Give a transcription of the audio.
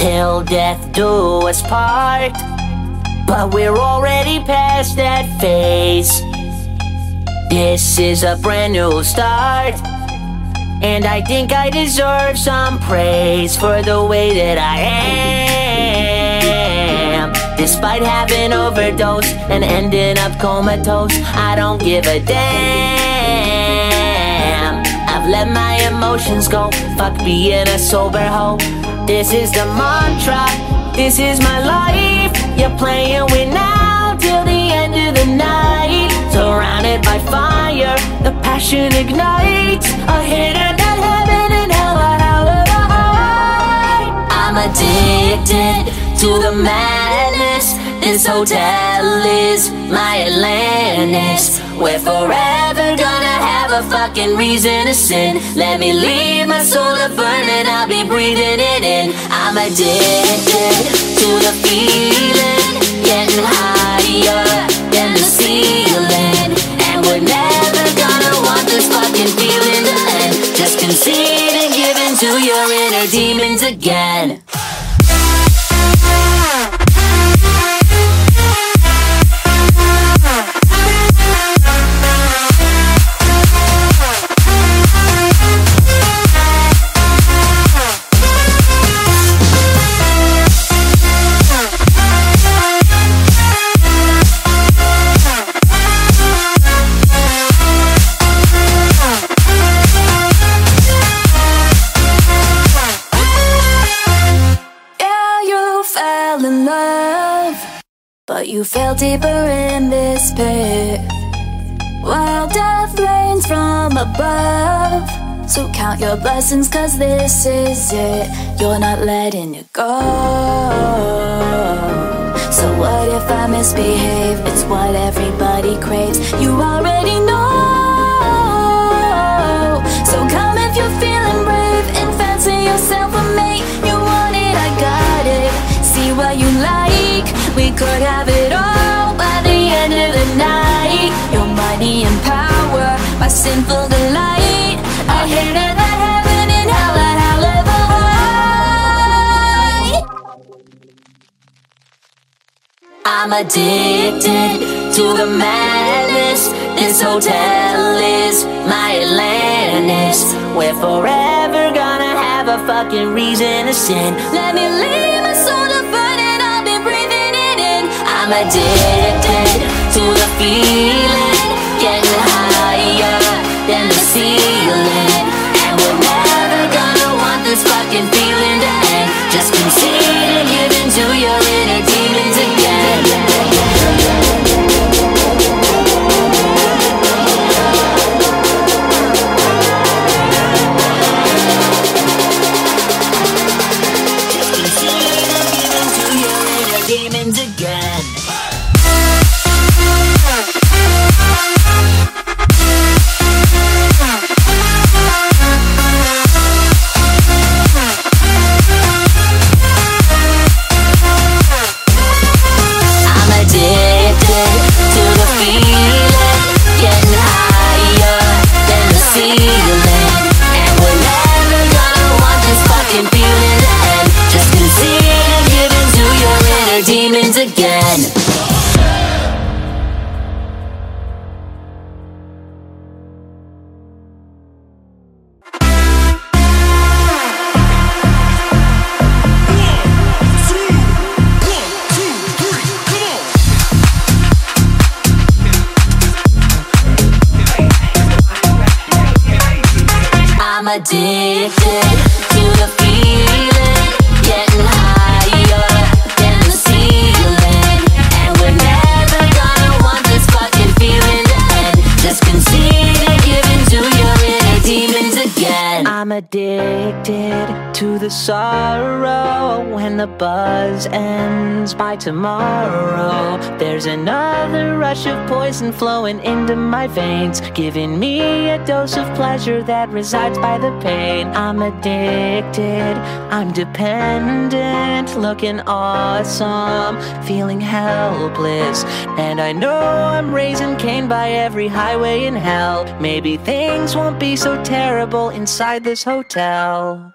till death do us part. But we're already past that phase. This is a brand new start, and I think I deserve some praise for the way that I am. Despite having overdosed and ending up comatose, I don't give a damn. I've let my emotions go, fuck being a sober hoe. This is the mantra, this is my life. You're playing with now till the end of the night. Surrounded by fire, the passion ignites. A hitter that heaven and hell are hell of a high. I'm addicted to the madness. This hotel is my Atlantis. We're forever gonna have a fucking reason to sin. Let me leave my soul to burn and I'll be breathing it in. I'm addicted to the feeling, getting higher than the ceiling. And we're never gonna want this fucking feeling to end. Just concede and give in to your inner demons again. But you fell deeper in this pit, while death rains from above. So count your blessings, cause this is it. You're not letting it go. So what if I misbehave? It's what everybody craves. You already know. So come if you're feeling brave and fancy yourself a mate. You want it, I got it. See what you like. We could have it all by the end of the night. Your money and power, my sinful delight. I hear that heaven and hell are hell of a high. I'm addicted to the madness. This hotel is my Atlantis. We're forever gonna have a fucking reason to sin. Let me leave my soul to burn and I'll be breathing it in. I'm addicted to the feeling, getting higher than the ceiling. And we're never gonna want this fucking feeling to end. Just concede and give in to your inner demons again. Just concede and give in to your inner demons again. Demons again. I'm addicted to the feeling, getting higher than the ceiling. And we're never gonna want this fucking feeling to end. Just concede and give in to your inner demons again. I'm addicted to the sorrow. When the buzz ends by tomorrow, there's another rush of poison flowing into my veins, giving me a dose of pleasure that resides by the pain. I'm addicted, I'm dependent, looking awesome, feeling helpless. And I know I'm raising Cain by every highway in hell. Maybe things won't be so terrible inside this hotel.